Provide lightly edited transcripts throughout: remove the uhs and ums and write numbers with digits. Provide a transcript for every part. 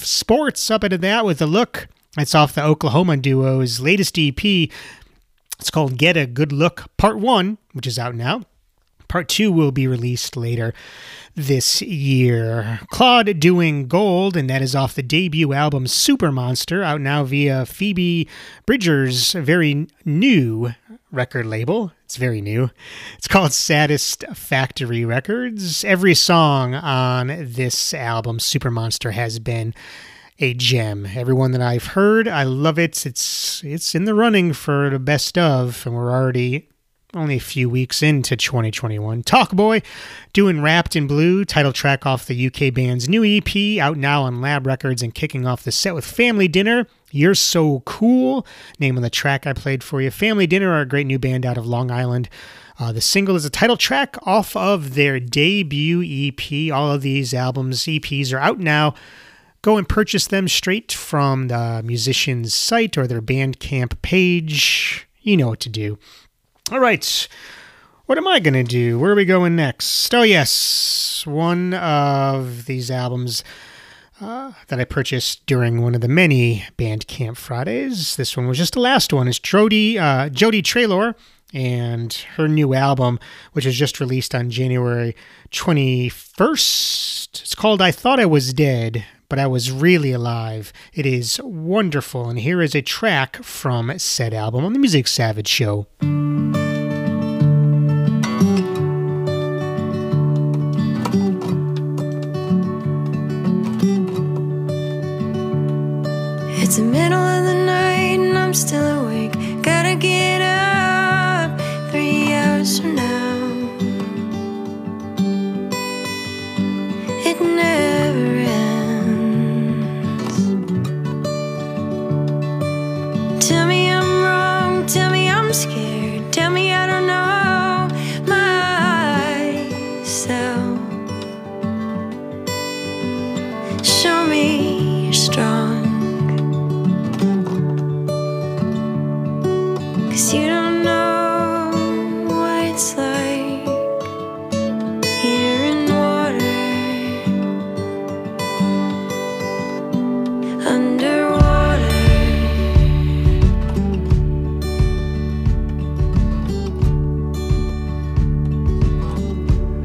Sports. Up into that with a look. It's off the Oklahoma duo's latest EP. It's called Get a Good Look Part 1, which is out now. Part 2 will be released later this year. Claude doing Gold, and that is off the debut album Super Monster, out now via Phoebe Bridgers' very new record label. It's very new. It's called Saddest Factory Records. Every song on this album, Super Monster, has been a gem. Everyone that I've heard, I love it. It's in the running for the best of, and we're already only a few weeks into 2021. Talkboy doing Wrapped in Blue, title track off the UK band's new EP, out now on Lab Records, and kicking off the set with Family Dinner, You're So Cool, name of the track I played for you. Family Dinner are a great new band out of Long Island. The single is a title track off of their debut EP. All of these albums, EPs, are out now. Go and purchase them straight from the musician's site or their Bandcamp page. You know what to do. All right, what am I going to do? Where are we going next? Oh, yes, one of these albums that I purchased during one of the many Bandcamp Fridays. This one was just the last one. It's Jody Traylor and her new album, which was just released on January 21st. It's called I Thought I Was Dead, but I Was Really Alive. It is wonderful, and here is a track from said album on the Music Savage Show. It's the middle of the night and I'm still awake. Gotta get up 3 hours from now. It never ends. Tell me I'm wrong, tell me I'm scared, tell me I don't know myself. Show me you're strong. You don't know what it's like here in water, underwater.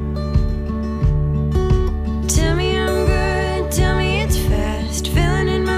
Tell me I'm good, tell me it's fast, filling in my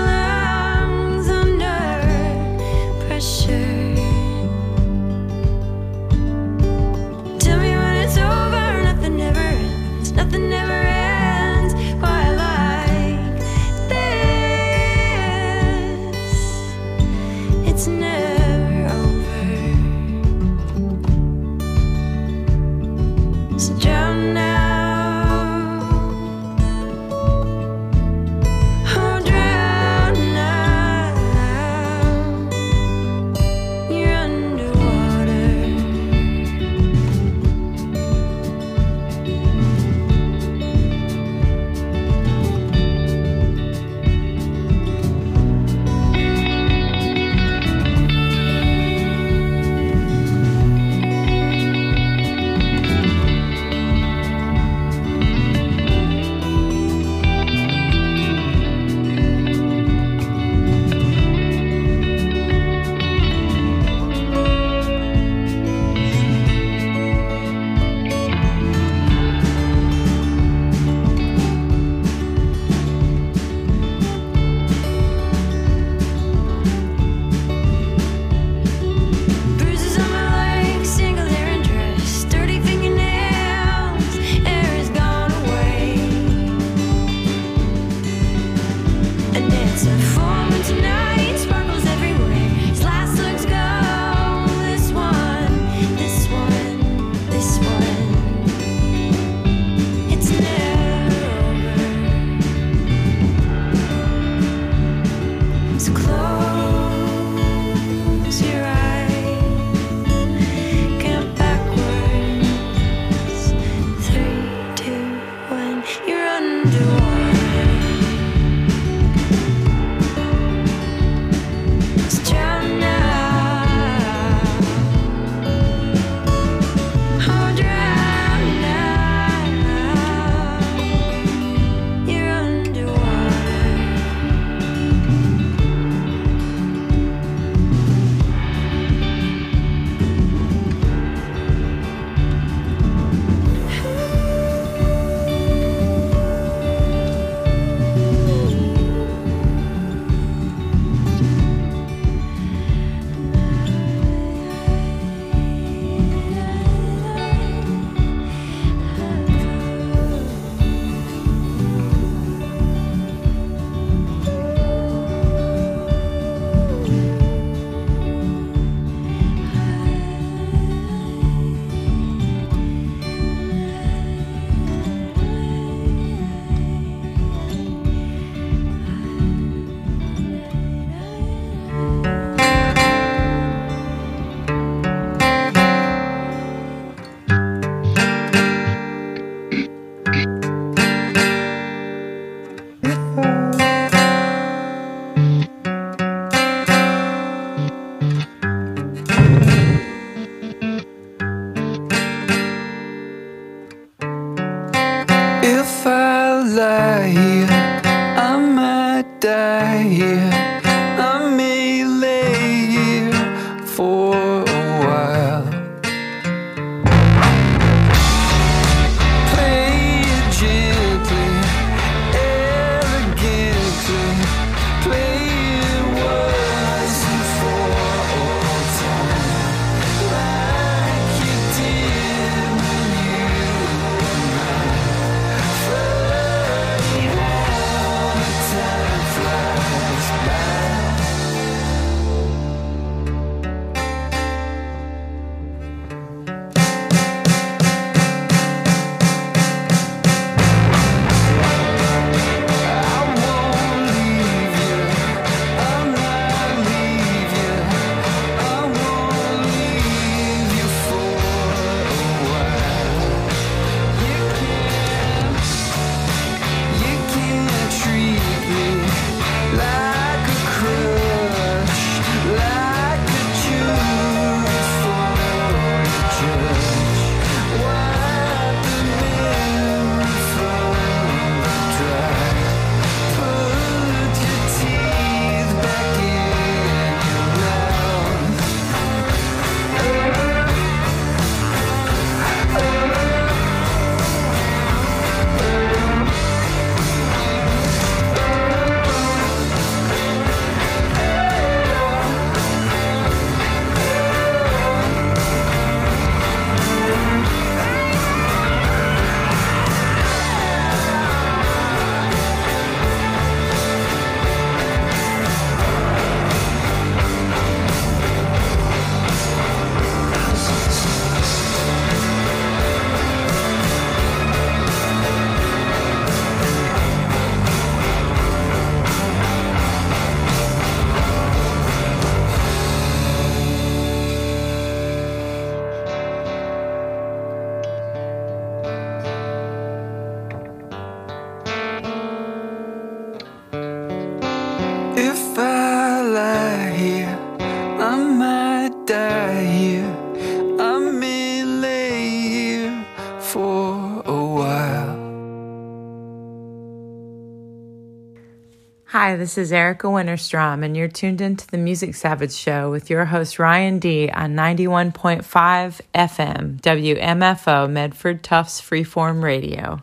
might die here. I may lay here for a while. Play it gently, elegantly. Play it once and for all time, like you did when you were mine. Funny how the time flies by. I won't leave you, I'll not leave you. I won't leave you for a while. You can't treat me like a crush, like a Jew for a judge. Wipe the memory from the dry. Put your teeth back in your mouth. If I lie here, I might die here. I may lay here for a while. Hi, this is Erica Winterstrom, and you're tuned into the Music Savage Show with your host Ryan D on 91.5 FM, WMFO, Medford Tufts Freeform Radio.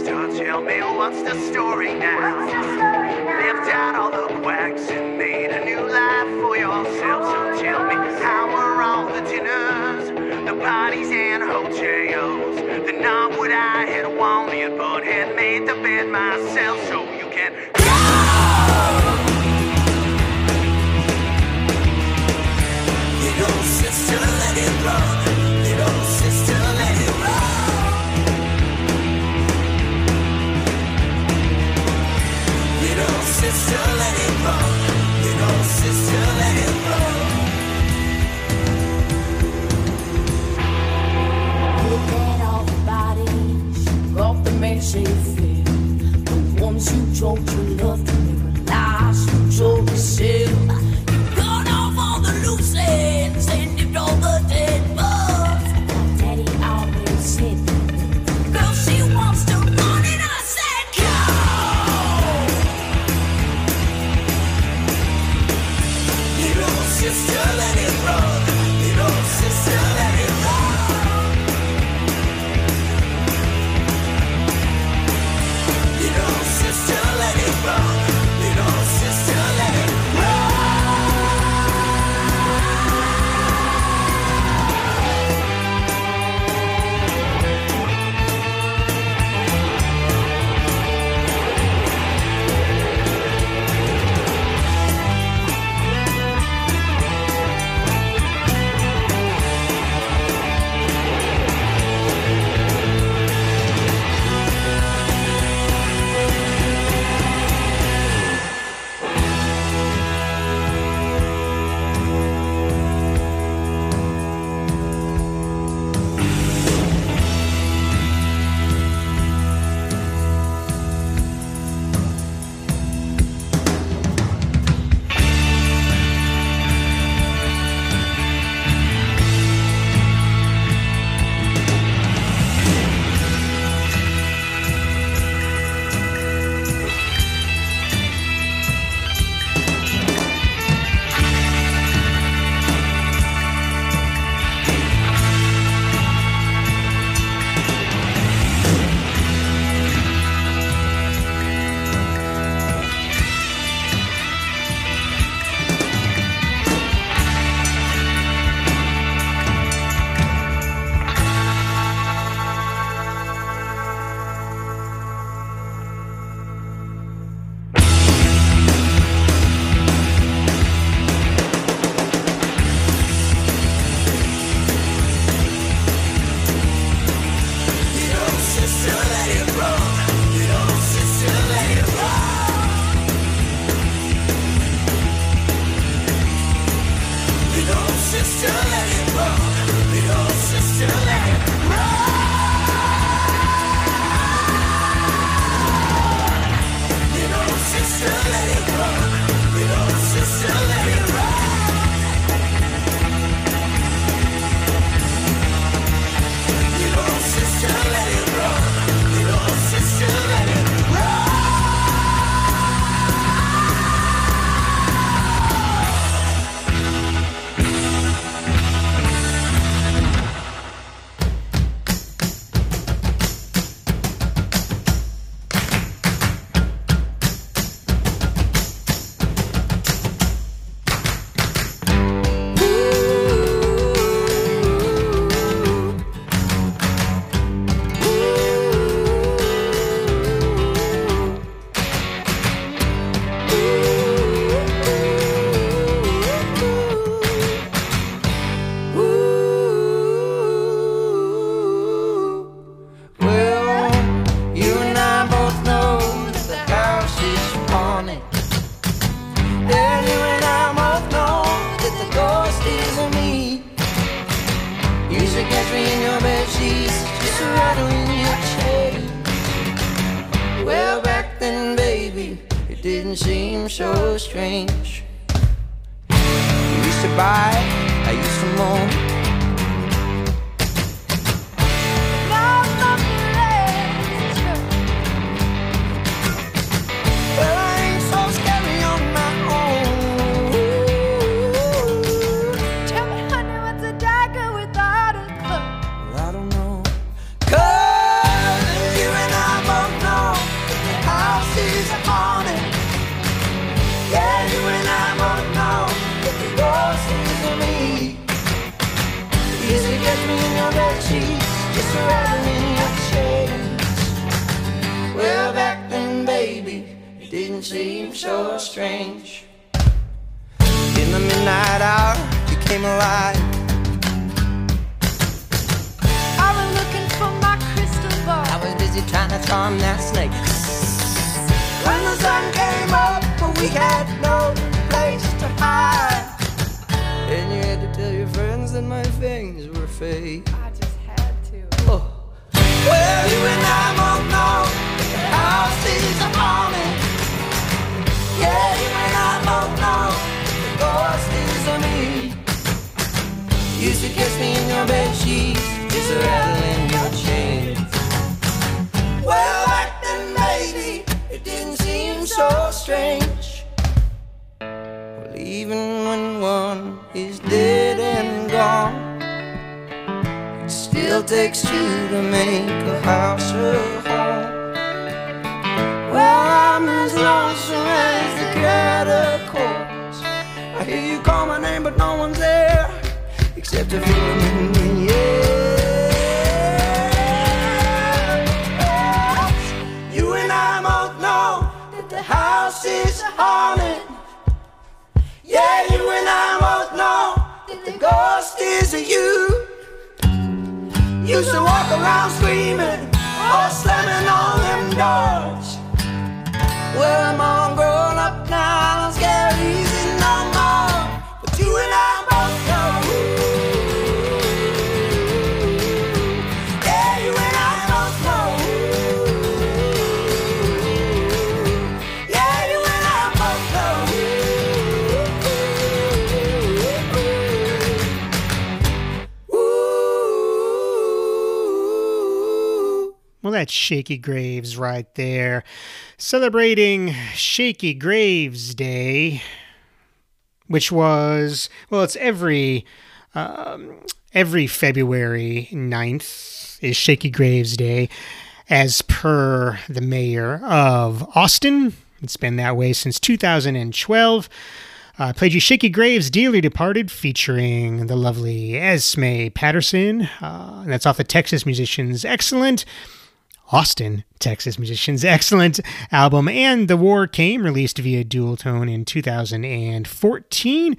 sister, tell me what's the story now? Left out all the quacks and made a new life for yourself. So tell me, how were all the dinners, the parties and hotels? They're not what I had wanted, but had made the bed myself. So you can go! Little sister, let it run. Little sister, let it run. Little sister, let it run. Little sister, let it run. Look at all the bodies off the Mississippi, the ones who told you love to make a lies, who told you still. You got off all the loose ends and dipped all the dead bugs. My daddy always said, girl, she wants to run, and I said, go! Little sister, let it run. Little sister, let it run. Little sister, let it run. Little sister, let it run. didn't seem so strange. You used to buy, I used to moan. Now nothing left. Well, I ain't so scary on my own. Tell me, honey, what's a dagger without a club? Well, I don't know. 'Cause you and I both rattling your chains. Well, back then, baby, it didn't seem so strange. In the midnight hour, you came alive. I was looking for my crystal ball. I was busy trying to charm that snake. When the sun came up, but we had no place to hide. And you had to tell your friends that my things were fake. I just had to. Oh. Well, you and I both know the house is haunted. Yeah, you and I both know the ghost is on me. You used to kiss me in your bed sheets, just rattling your chains. Well, back then, baby, it didn't seem so strange. Well, even when one is dead and gone, it still takes two to make a house a home. Well, I'm as lonesome as the catacombs. I hear you call my name, but no one's there except a feeling in the air. You and I both know that the house is haunted. Yeah, you and I both know that the ghost is you. Used to walk around screaming or slamming on them doors. Well, I'm all grown up now, I don't scare easy no more. But you and I both know. Yeah, you and I both know. Yeah, you and I both know. Well, that's Shaky Graves right there. Celebrating Shaky Graves Day, which was, well, it's every February 9th is Shaky Graves Day, as per the mayor of Austin. It's been that way since 2012. Played you Shaky Graves, Dearly Departed, featuring the lovely Esme Patterson. That's off the Texas Musicians Excellent. Austin, Texas Musicians Excellent album. And The War Came, released via Dual Tone in 2014.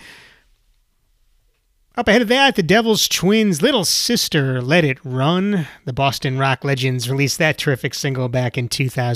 Up ahead of that, the Devil's Twins' Little Sister, Let It Run. The Boston rock legends released that terrific single back in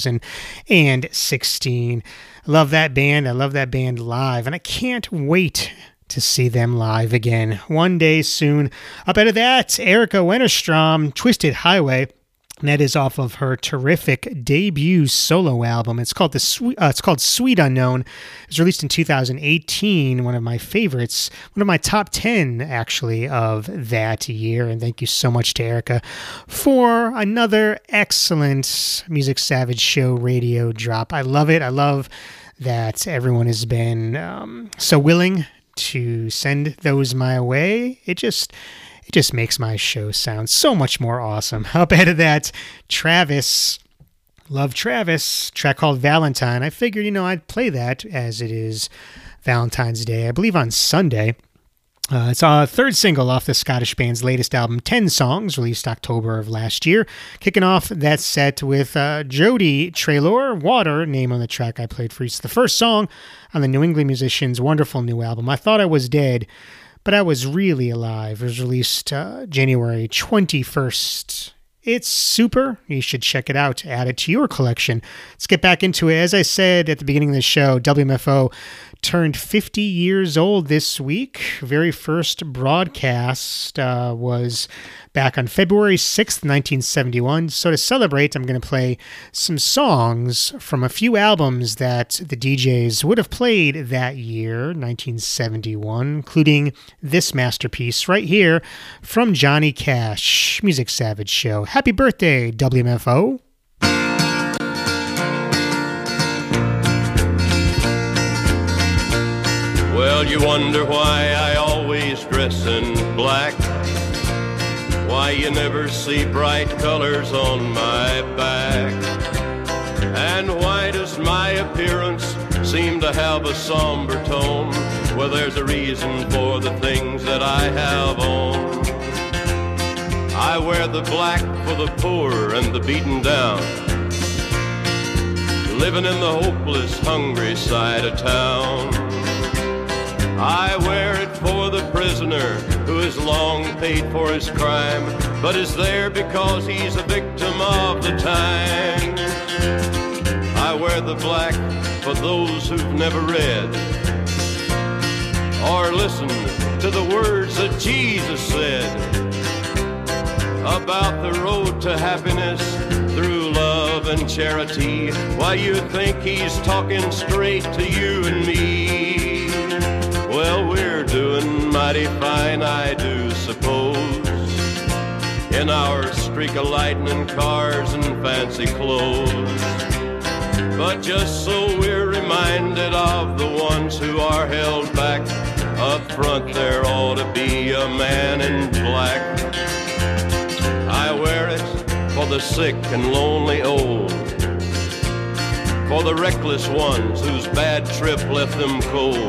2016. I love that band. I love that band live, and I can't wait to see them live again one day soon. Up ahead of that, Erica Wennerstrom, Twisted Highway. And that is off of her terrific debut solo album. It's called Sweet Unknown. It was released in 2018. One of my favorites, one of my top 10 actually of that year. And thank you so much to Erica for another excellent Music Savage Show radio drop. I love it. I love that everyone has been so willing to send those my way. It just makes my show sound so much more awesome. Up ahead of that, Travis. Love Travis. Track called Valentine. I figured, I'd play that as it is Valentine's Day. I believe on Sunday. It's a third single off the Scottish band's latest album, 10 Songs, released October of last year. Kicking off that set with Jody Traylor, Water, name on the track I played for you. It's the first song on the New England Musicians' wonderful new album, I Thought I Was Dead, but I Was Really Alive. It was released January 21st. It's super. You should check it out. Add it to your collection. Let's get back into it. As I said at the beginning of the show, WMFO turned 50 years old this week. Very first broadcast was back on February 6th, 1971. So to celebrate, I'm going to play some songs from a few albums that the DJs would have played that year, 1971, including this masterpiece right here from Johnny Cash, Music Savage Show. Happy birthday, WMFO. Well, you wonder why I always dress in black, why you never see bright colors on my back, and why does my appearance seem to have a somber tone? Well, there's a reason for the things that I have on. I I wear the black for the poor and the beaten down, living in the hopeless, hungry side of town. I wear it for the prisoner who has long paid for his crime, but is there because he's a victim of the times. I wear the black for those who've never read or listened to the words that Jesus said about the road to happiness through love and charity. Why, you think he's talking straight to you and me? Well, we're doing mighty fine, I do suppose, in our streak of lightning cars and fancy clothes. But just so we're reminded of the ones who are held back, up front there ought to be a man in black. I wear it for the sick and lonely old, for the reckless ones whose bad trip left them cold.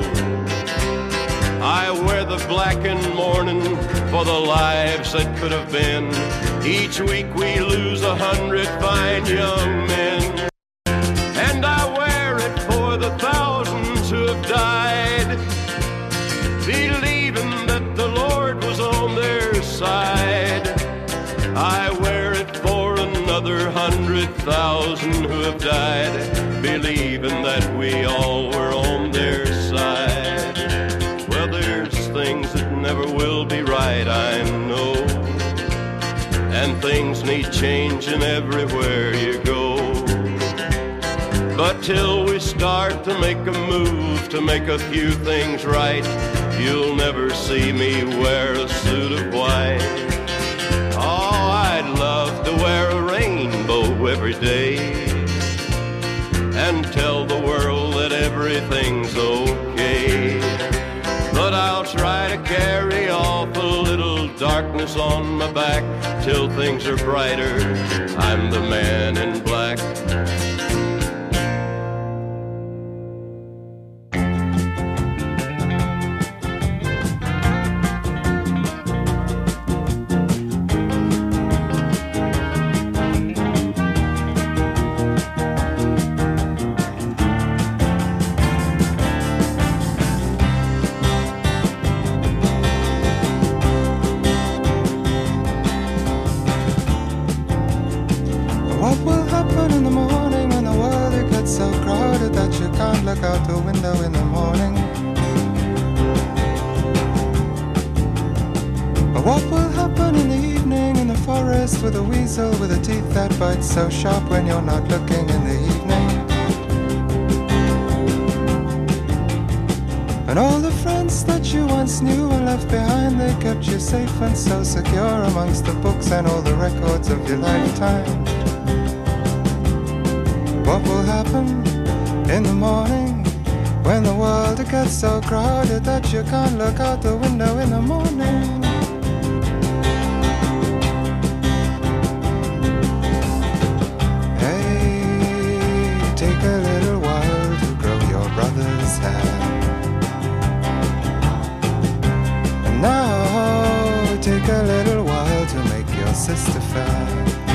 I wear the black in mourning for the lives that could have been. Each week we lose 100 fine young men. And I wear it for the thousands who have died, believing that the Lord was on their side. I wear it for another 100,000 who have died, believing that we all were on their side. Well, there's things that never will be right, I know, and things need changing everywhere you go. But till we start to make a move to make a few things right, you'll never see me wear a suit of white. Oh, I'd love to wear a rainbow every day and tell the world that everything's okay. But I'll try to carry off a little darkness on my back till things are brighter. I'm the man in black. So sharp when you're not looking in the evening. And all the friends that you once knew and left behind, they kept you safe and so secure amongst the books and all the records of your lifetime. What will happen in the morning when the world gets so crowded that you can't look out the window in the morning? Take a little while to grow your brother's hair. And now take a little while to make your sister fair.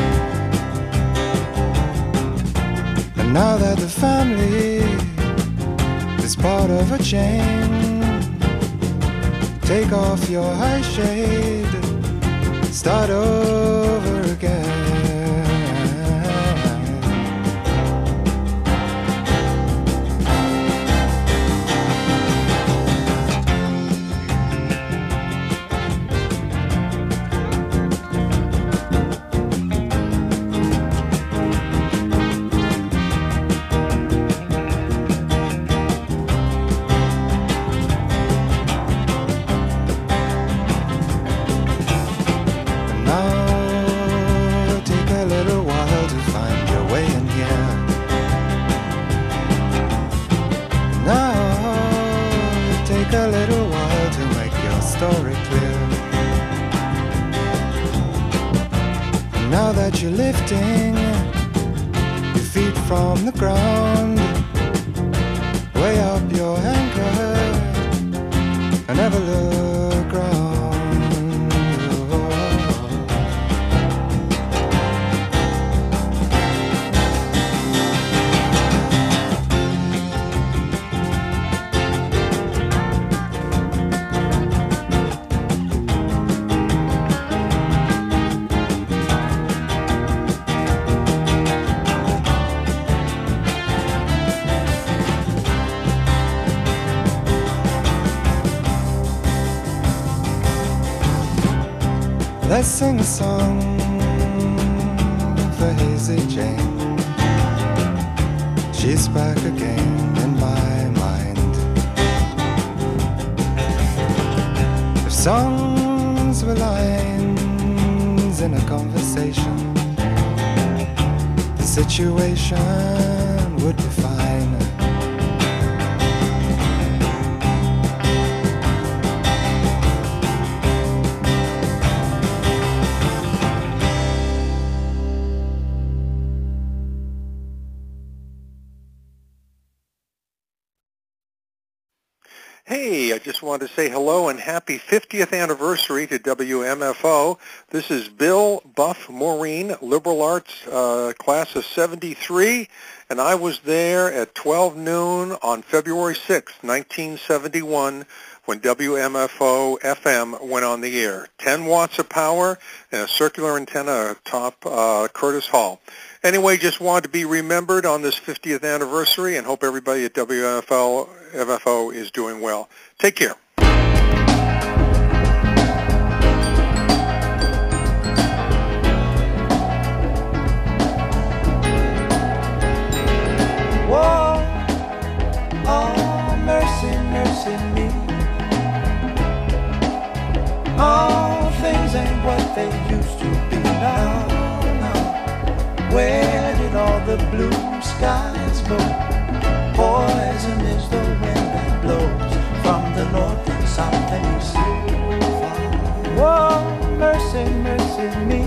And now that the family is part of a chain, take off your high shade, start over again. You're lifting your feet from the ground, way up your anchor, and never look round. Let's sing a song for Hazy Jane. She's back again in my mind. If songs were lines in a conversation, the situation would be fine. Hey, I just wanted to say hello and happy 50th anniversary to WMFO. This is Bill Buff Maureen, Liberal Arts class of 73, and I was there at 12 noon on February 6th, 1971, when WMFO FM went on the air. 10 watts of power and a circular antenna atop Curtis Hall. Anyway, just wanted to be remembered on this 50th anniversary and hope everybody at WMFO is doing well. Take care. Whoa, oh, mercy, mercy me. All things ain't what they used to be now. Where did all the blue skies go? Poison is the wind that blows from the north and south and east. Whoa, mercy, mercy me.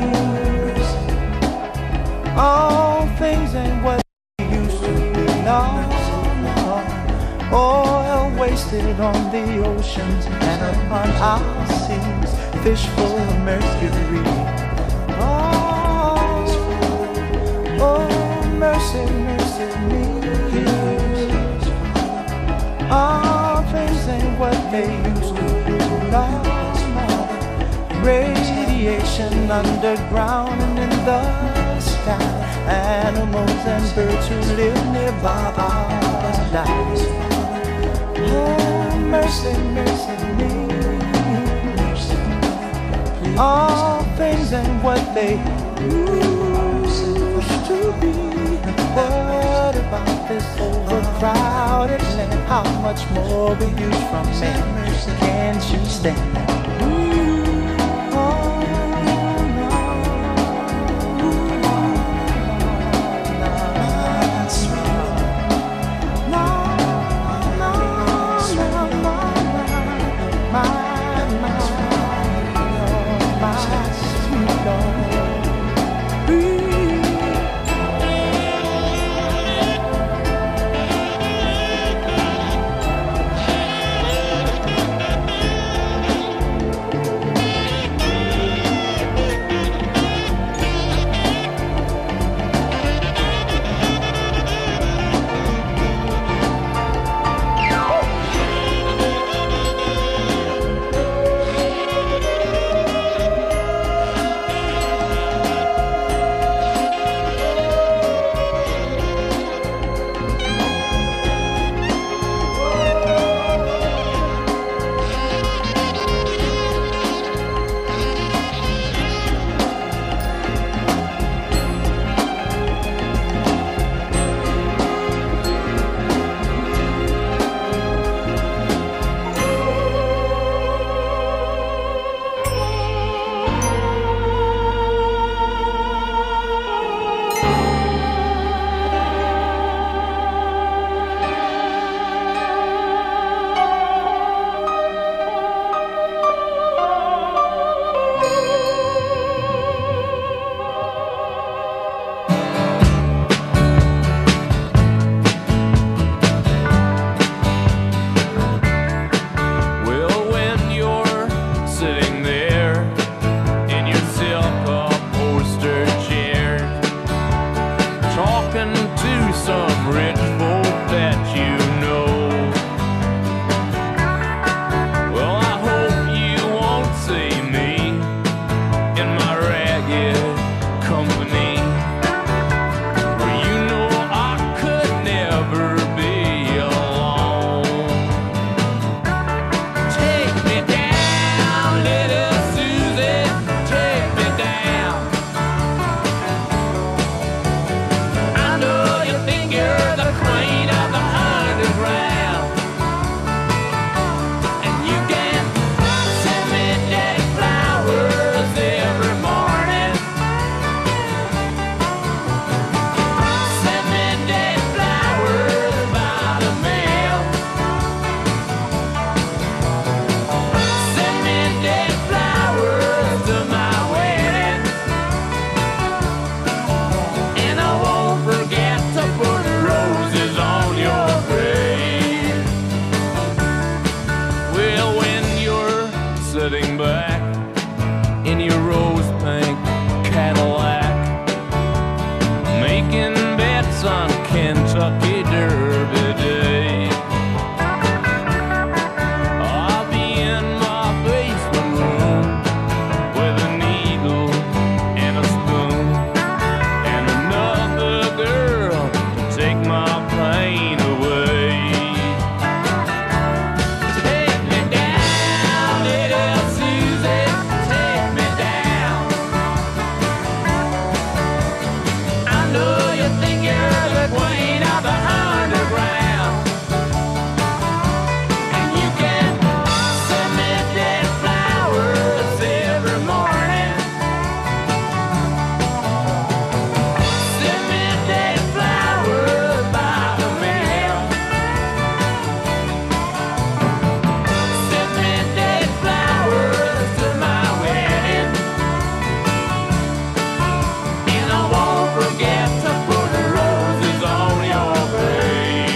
All things ain't what they used to be now. Oil wasted on the oceans and upon our seas, fish full of mercury. Oh, mercy, mercy me. All things ain't what they used to be. Lost more radiation underground and in the sky. Animals and birds who live nearby are dying. Oh, mercy, mercy me. All things ain't what they used to be. What about this overcrowded land? How much more abuse from men can't you stand? sitting back in your rose pink Cadillac, making bets on Kentucky Derby Day. I'll be in my basement room with a needle and a spoon and another girl to take my pain away. Take me down, little Susie, take me down. I know you think you're the queen of the underground, and you can send me dead flowers every morning. Send me dead flowers by the mail. Send me dead flowers to my wedding, and I won't forget to put roses on your grave.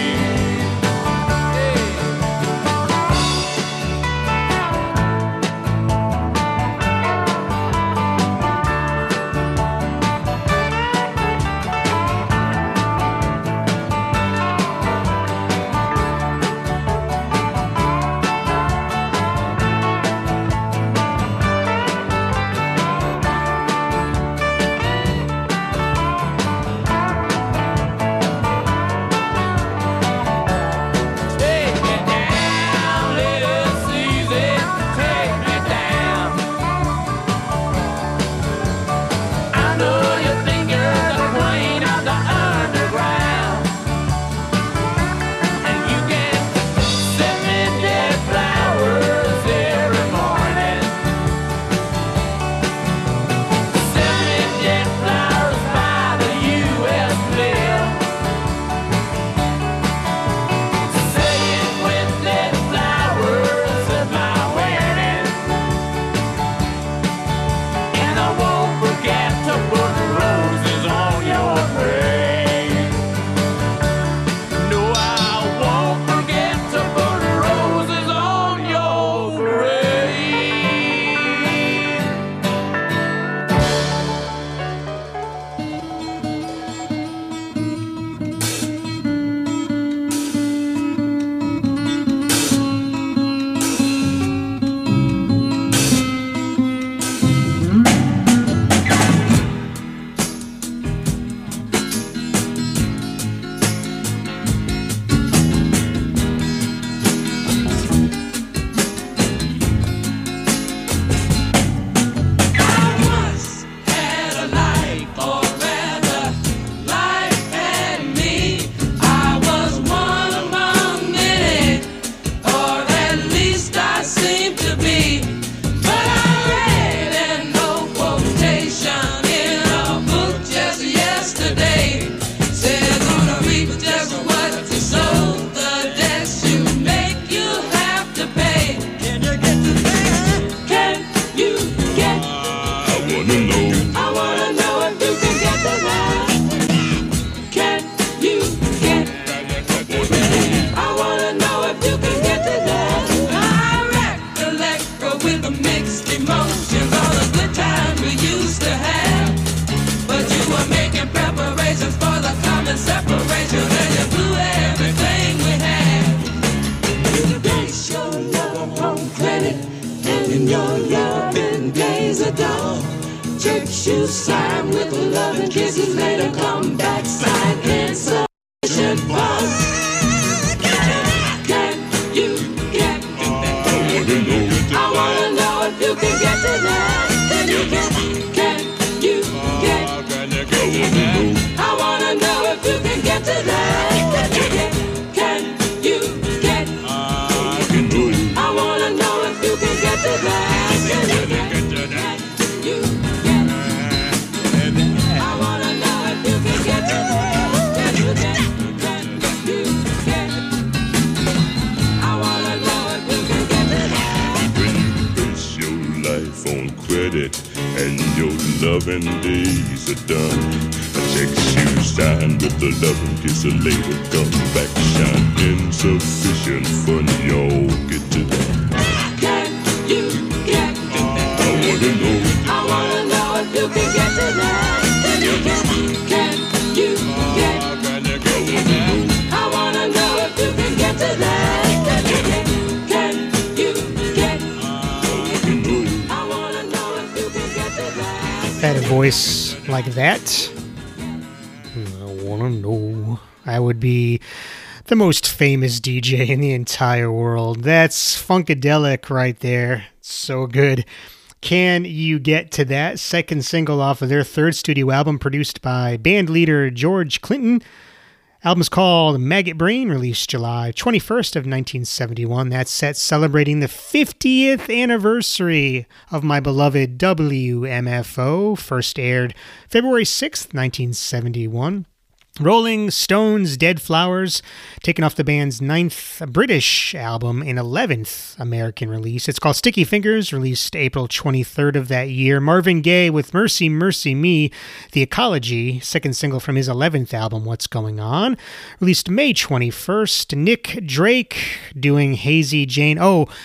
Take me down, little Susie, take me down. I know you think you're the queen of the underground, and you can send me dead flowers every morning. Send me dead flowers by the U.S. mail. Say it with dead flowers at my wedding, and I won't forget to put roses on your grave. No, I won't forget to put roses on your grave. Once had a life, or rather, life had me. I was one among many, or at least I seemed to be. But I read an old quotation in a book just yesterday. Said, gonna reap just what you sow. The debts you make, you have to pay. Can you get to that? Can you get? I wanna know if you can get to that. Can you get? I wanna know if you can get to that. I recollect with mixed emotions all the good times we used to have. But you were making preparations for the coming separation, and you blew everything we had. You base your love on credit, and in your loving days are done. Checks you sign with love and kisses, later come back sign insufficient funds. Can you get? I wanna know if you can get to that. Can you get? Can you get? I wanna know if you can get to that. Can you get? Can you get? I wanna know if you can get to that. Can you get? Can you get? I wanna know if you can get to that. Can you get? Can you get? I wanna know if you can get to that. When you base your life on credit and your loving days are done, a check you sign with the loving kiss and later come back shine insufficient fun. Y'all get to that. Can you get? Had a voice like that, I wanna know. I would be the most famous DJ in the entire world. That's Funkadelic right there. So good. Can You Get to That? Second single off of their third studio album produced by band leader George Clinton. Album's called Maggot Brain, released July 21st of 1971. That set celebrating the 50th anniversary of my beloved WMFO. First aired February 6th, 1971. Rolling Stones' Dead Flowers, taken off the band's 9th British album and 11th American release. It's called Sticky Fingers, released April 23rd of that year. Marvin Gaye with Mercy, Mercy Me, The Ecology, second single from his 11th album, What's Going On, released May 21st. Nick Drake doing Hazy Jane.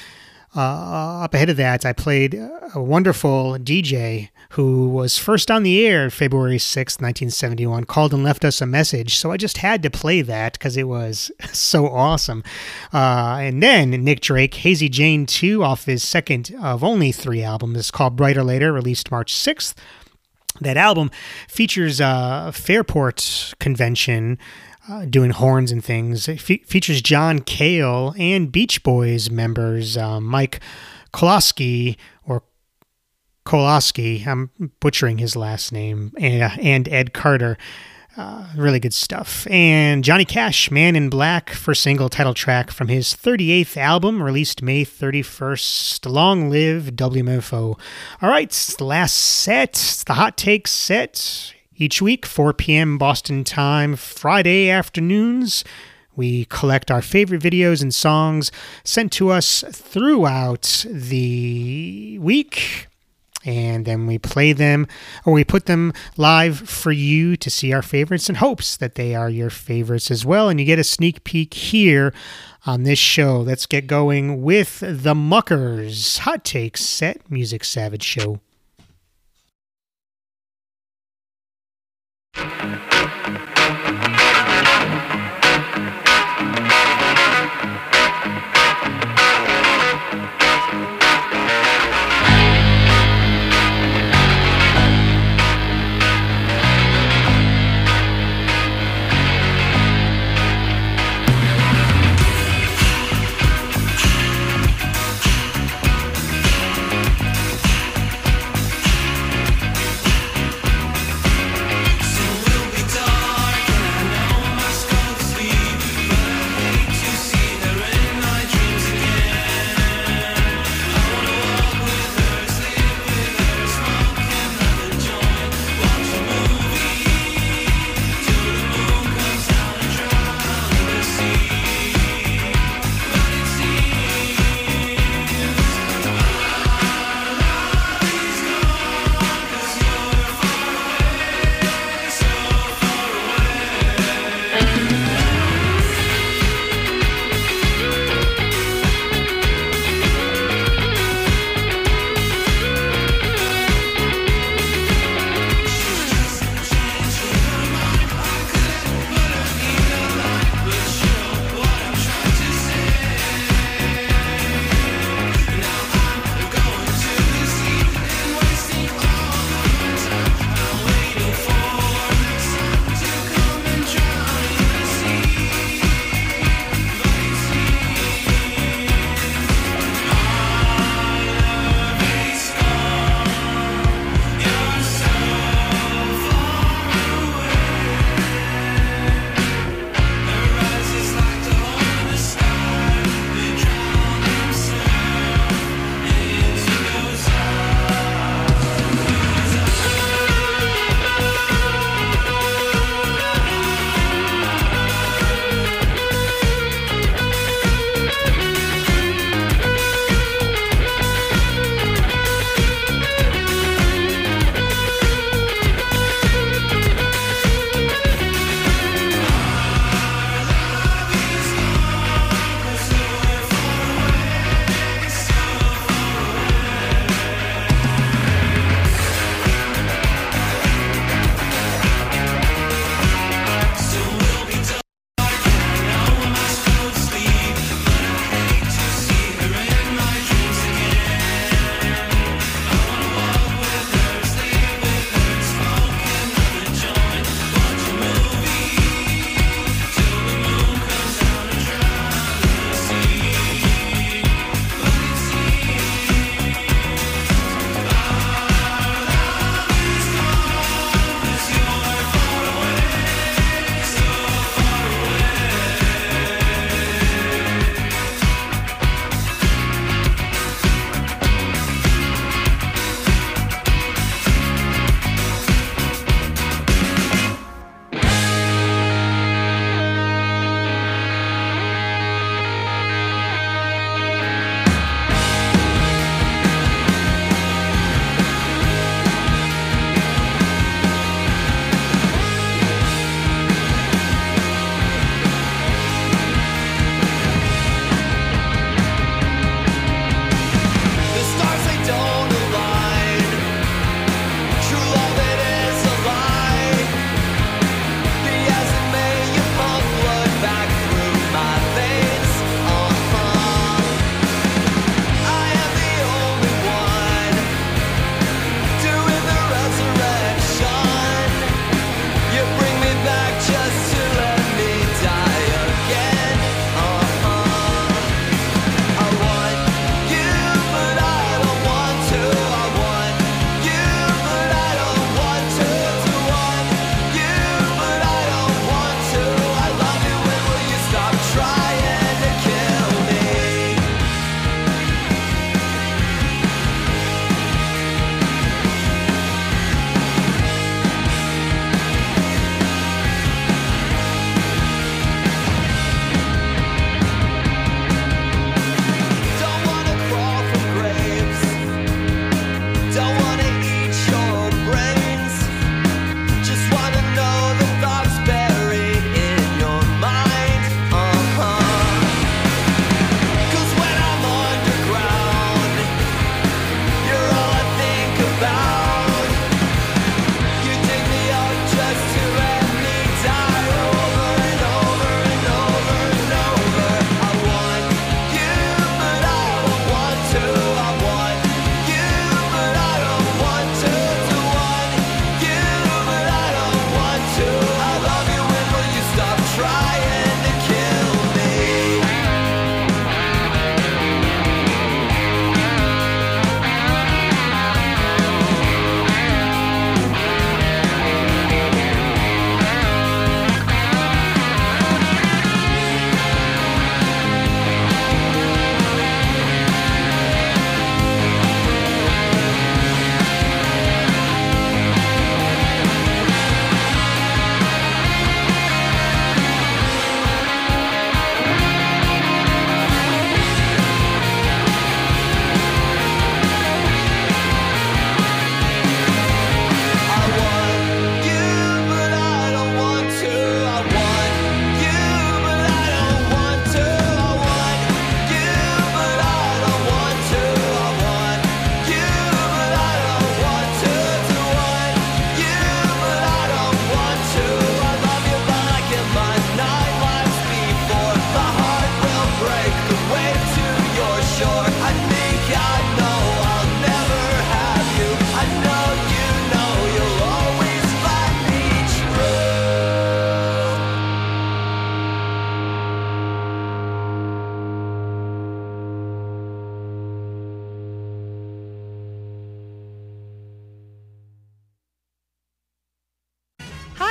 Up ahead of that, I played a wonderful DJ who was first on the air February 6th, 1971, called and left us a message. So I just had to play that because it was so awesome. And then Nick Drake, Hazy Jane 2, off his second of only 3 albums. It's called Brighter Later, released March 6th. That album features a Fairport convention doing horns and things. It features John Cale and Beach Boys members, Mike Koloski, or Koloski, I'm butchering his last name, and Ed Carter. Really good stuff. And Johnny Cash, Man in Black, first single title track from his 38th album, released May 31st. Long live WMFO. All right, it's the last set. It's the Hot Take set. Each week, 4 p.m. Boston time, Friday afternoons, we collect our favorite videos and songs sent to us throughout the week, and then we play them, or we put them live for you to see our favorites in hopes that they are your favorites as well, and you get a sneak peek here on this show. Let's get going with the Muckers Hot Takes Set Music Savage Show.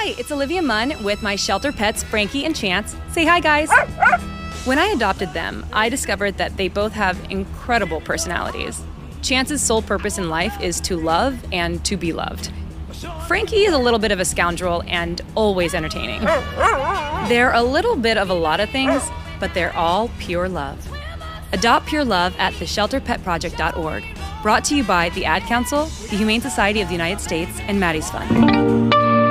Hi, it's Olivia Munn with my shelter pets, Frankie and Chance. Say hi, guys. When I adopted them, I discovered that they both have incredible personalities. Chance's sole purpose in life is to love and to be loved. Frankie is a little bit of a scoundrel and always entertaining. They're a little bit of a lot of things, but they're all pure love. Adopt pure love at theshelterpetproject.org. Brought to you by the Ad Council, the Humane Society of the United States, and Maddie's Fund.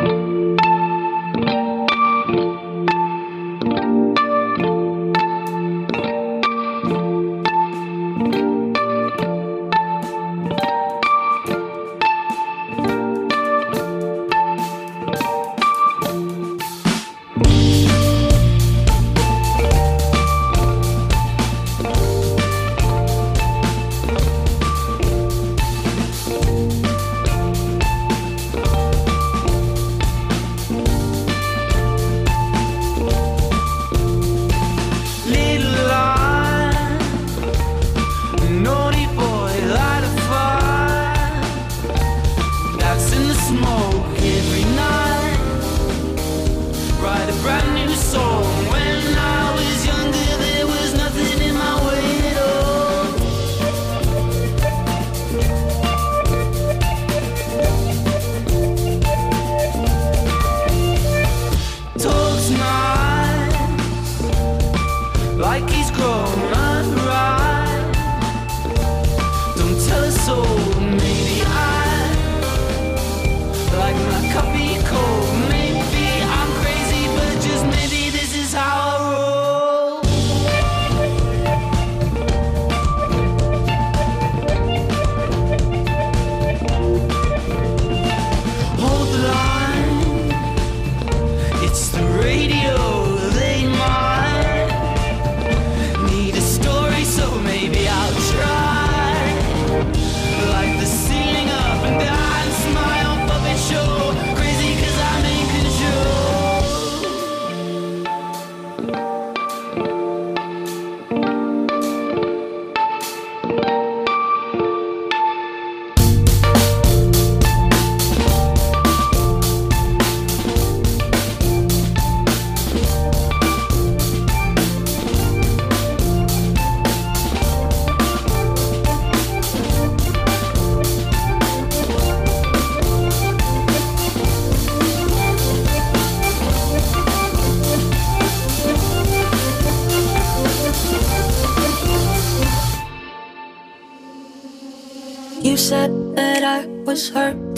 You said that I was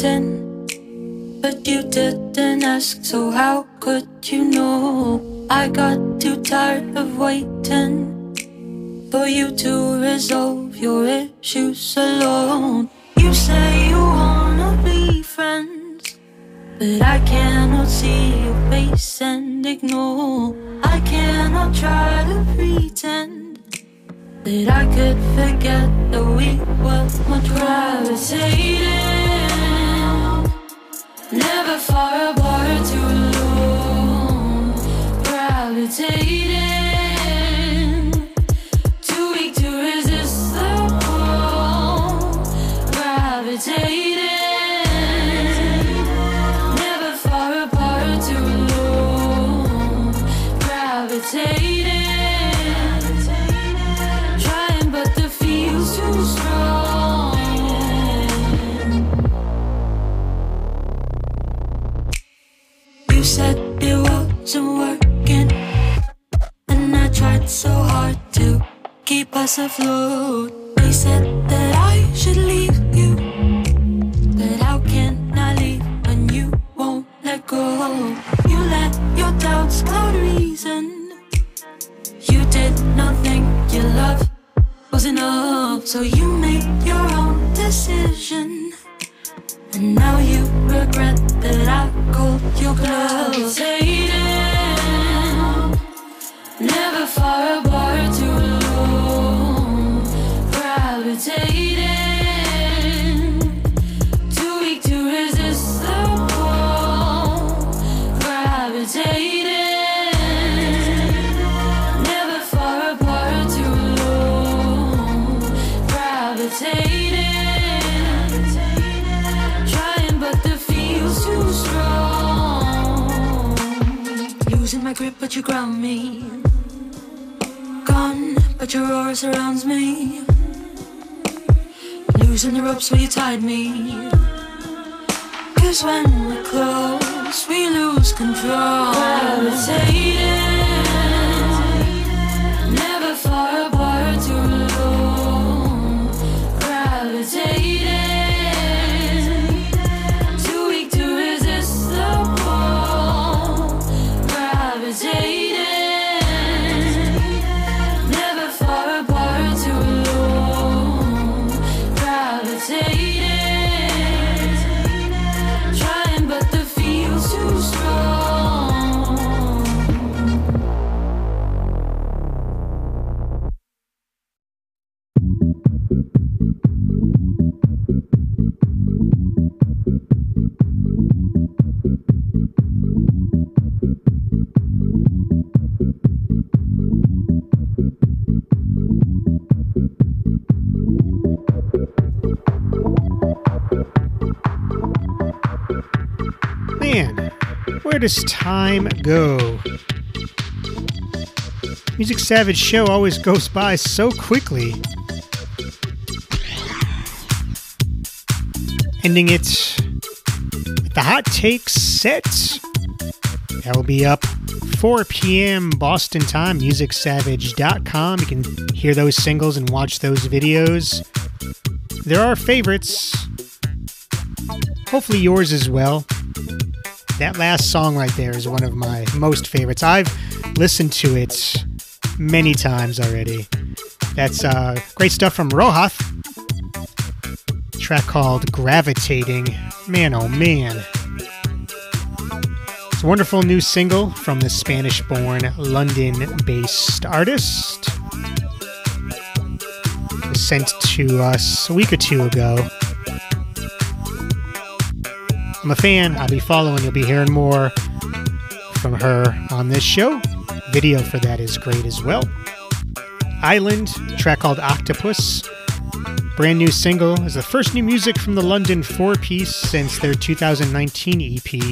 hurting, but you didn't ask, so how could you know? I got too tired of waiting for you to resolve your issues alone. You say you wanna be friends, but I cannot see your face and ignore. I cannot try to pretend that I could forget that we were much gravitating, never far apart, too long. Gravitating, too weak to resist the pull. Gravitating, never far apart, too long. Gravitating. Too strong. You said it wasn't working, and I tried so hard to keep us afloat. They said that I should leave you, but how can I leave when you won't let go? You let your doubts cloud reason. You did not think your love was enough, so you made your own decision, and now you regret that I called your bluff. Gravitating, never far apart, too long. Gravitating, too weak to resist the pull. Gravitating, never far apart, too long. Gravitating, trying but the feel's too strong. my grip, but you ground me. Gone, but your aura surrounds me. Losing the ropes where you tied me. 'Cause when we're close, we lose control. Gravitating, never far apart, too alone. Gravitating, too weak to resist the pull. Gravitating, never far apart, too alone. Gravitating, trying but the feel's too strong. Man, where does time go? Music Savage show always goes by so quickly. Ending it with the Hot Takes set. That will be up 4 p.m. Boston time, MusicSavage.com. You can hear those singles and watch those videos. There are favorites. Hopefully yours as well. That last song right there is one of my most favorites. I've listened to it many times already. That's great stuff from Rohath. A track called Gravitating. Man, oh man. It's a wonderful new single from the Spanish-born, London-based artist. It was sent to us a week or two ago. I'm a fan. I'll be following. You'll be hearing more from her on this show. Video for that is great as well. Island, a track called Octopus. Brand new single. Is the first new music from the London four-piece since their 2019 EP,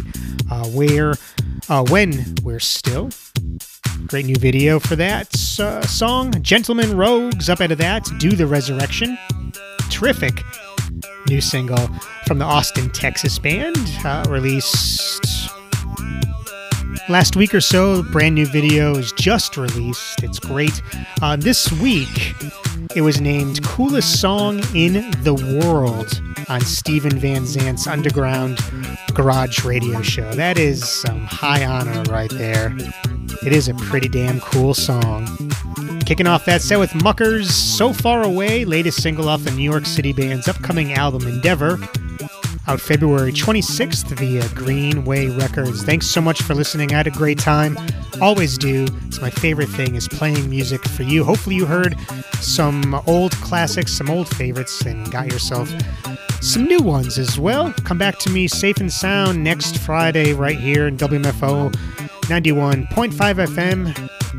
When We're Still. Great new video for that song. Gentlemen Rogues, up out of that. Do the Resurrection. Terrific new single from the Austin, Texas band, released last week or so. Brand new video is just released. It's great. This week, it was named Coolest Song in the World on Steven Van Zant's Underground Garage Radio Show. That is some high honor right there. It is a pretty damn cool song. Kicking off that set with Muckers, So Far Away, latest single off the New York City band's upcoming album Endeavor, out February 26th via Greenway Records. Thanks so much for listening. I had a great time. Always do. It's my favorite thing is playing music for you. Hopefully you heard some old classics, some old favorites, and got yourself some new ones as well. Come back to me safe and sound next Friday right here in WMFO 91.5 FM.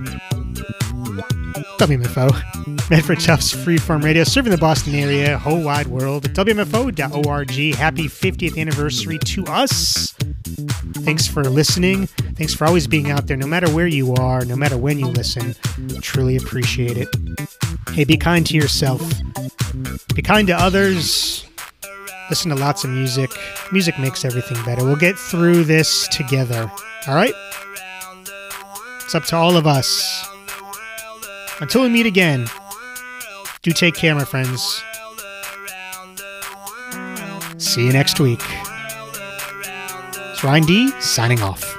WMFO, Medford Tufts Freeform Radio, serving the Boston area, whole wide world. WMFO.org. Happy 50th anniversary to us. Thanks for listening. Thanks for always being out there, no matter where you are, no matter when you listen. Truly appreciate it. Hey, be kind to yourself. Be kind to others. Listen to lots of music. Music makes everything better. We'll get through this together. All right? It's up to all of us. Until we meet again, do take care, my friends. See you next week. It's Ryan D. signing off.